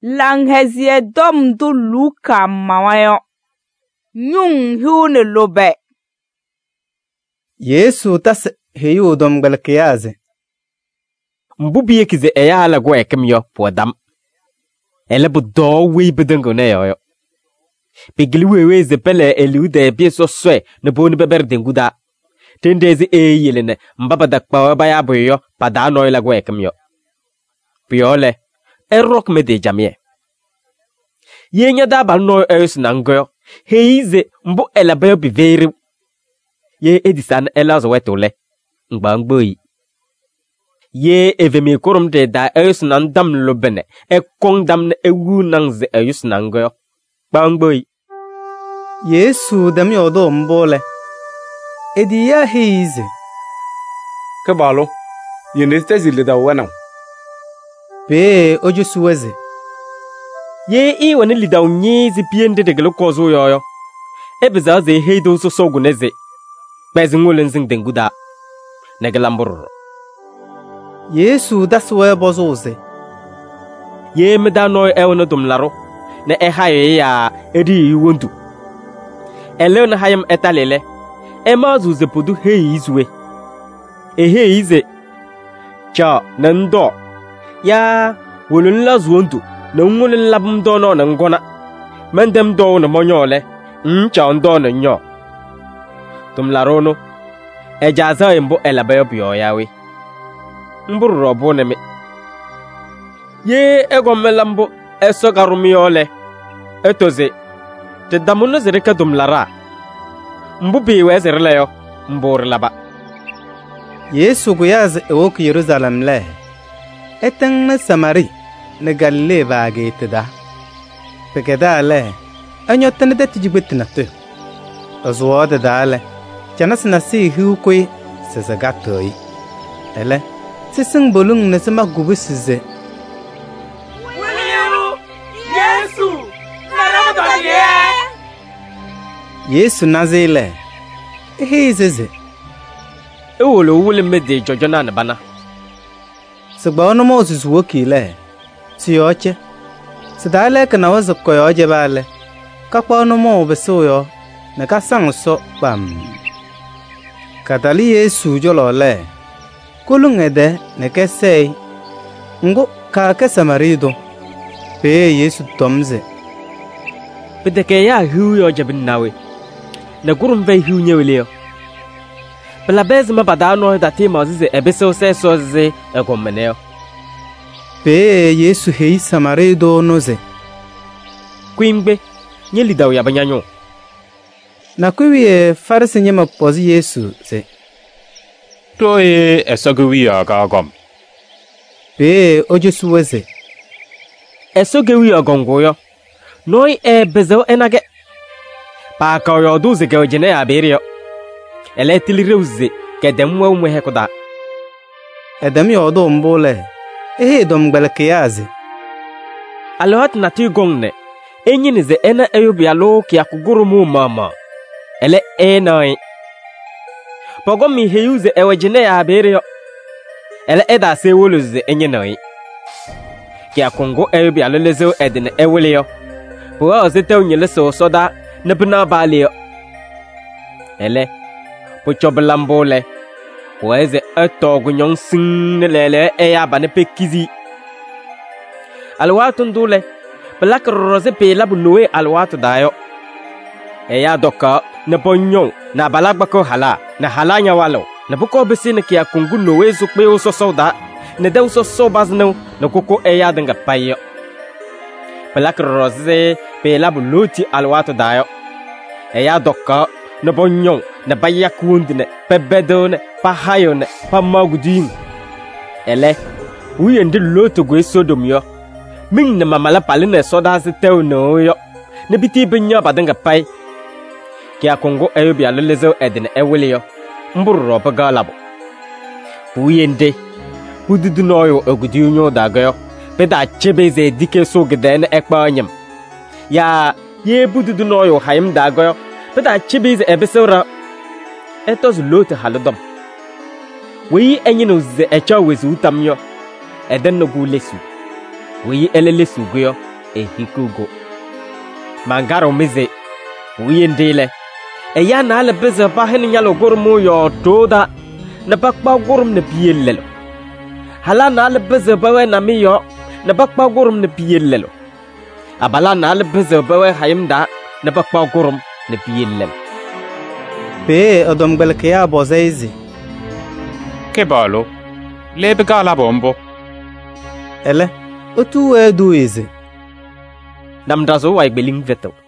lang hezie dom du luka mawayo nyung hiune lobe. Yesu tas heyu dom galkiyaze. Mbubiye kize eya ala gwe kemyo podam. Ele budo wi bedengo ne yo. Pigli wewe ze pele elude bieso swe ne boni beber denguda. Tendezi yelene mbaba dakpa baya boyo pada no la gwe kemyo. Piole erok me de jamie. Yenya da bal no eus nango. Heize mbu ela bayo biveri. Ye edisan ela zo wetole. Ngbangboyi. Ye evemi korum de da eus nan dam lobene. E kong dam ne ewu nangze eus nango. Bangboyi. Yesu dam yodo mbole. Ediya heize. Kabalo. Yeneste zile da wana. Pe oju suweze. Ye iwane lida unyezi piende de gelo kozo yoyo. Ebeza ze heido so soguneze. Bezi ngule nzing denguda. Negelambur. Yesu daswe bozoze. Ye meda no ewono dumlaro. Ne ehaye ya edi wondu. Eleon hayam etalele. Ema zuze podu heizwe. Heize. Cha nando. Ya wolun la zuondu. Na ngulin labum dono na ngona. Mendem do na monyole. Cha ndo na nyo. Tumlarono. Ejaza imbo elabayo biyo yawe. Mburu robo neme. Ye ego melambo eso garumiole. Etoze. Te damuno zereka dumlara. Mbubi wezerleyo. Mbur laba. Yesu guyaz ewok Yerusalem le. Eteng na Samari. Ne Galile vaagitida. Pekeda le. Anyotene de tijibetina tu. Ozwode dale. Janas nasi hiukui sezagatoi. Ele. Sising bolung nesema gubisize. Yesu! Naramadoliye! Yesu nazile. Ehizeze. Ewolo wule mede jojona na bana. Sigbawono Moses wokile. Siyoche. Sidale kana wazo koyoje bale. Kakwawono mo besoyo. Neka sangso bam. Kadali Yesu jolole. Kulungede neke sei. Ngo kake Samarido. Pe Yesu tomze. Bedeke ya hiu jabin nawe. Na gurum ve hiu nyeweleo. Bela bezi mabadano dati mazize ebeso seso ze egommeneo. Pe Yesu hei Samarido noze. Kwimbe nyeli dawo yabanyanyo. Na kwiye farisi nyema pozi Yesu se. Toe esogewi agagom. Pe ojesu weze. Esogewi agongoyo. Noi bezo enage. Pa ka yo duze ke ojene aberio. Ele tilireuze ke demwe umwe hekoda. Edem yodo mbole. Dom gbelkiyazi. Alot nati gongne. Enyinize ena eyubialo ki akuguru mu mama. Ele enai. Pogomi heyuze ewejene aberio. Ele eda se woluze enyenai. Ki akungu eyubialo lezo edine ewelio. Poa ozete unyele soda nebuna balio. Ele pochobelambole. Poeze etogunyong sing lele eya bane pekizi. Alwatu ndule. Belak rose pe labu noe alwatu dayo. Eya doka ne ponyon na balagbako hala na halanya walo. Na buko besine ki akungu noe zukpe uso soda. Ne de uso sobazno na kuko eya denga payo. Belak rose pe labu luti alwatu dayo. Eya doka ne ponyon na bayakundine pebedone pa hayone pa magudin. Ele uyende loto gwe Sodom yo. Ming na mamala paline soda ziteu no yo. Ne biti benya badanga pai. Ki akongo eyobi alelezo edine ewele yo. Mburu ropa galabo. Uyende. Ududu no yo ogudi unyo daga yo. Peda chebeze dike so gedene ekpa anyam. Ya ye bududu no yo hayim daga yo. Peda chebeze ebesora. Etos lote halodom. Wei enyino ze echa wezu utam yo. Eden no gu lesu. Wei ele lesu go yo. e hikugo. Mangaro mize, uyendele. E ya na le beze ba hen nyalo gormu yo toda. Na bakpa gorum ne biyellelo. Hala na le beze ba we na mi yo. Na bakpa gorum ne biyellelo. Abala na le beze ba we hayimda. Na bakpa gorum ne biyellelo. Pe odom gbelke ya bozeizi. Ke balo. Lebe gala bombo. Ele, otu we du izi. Namdazo wa igbeling veto.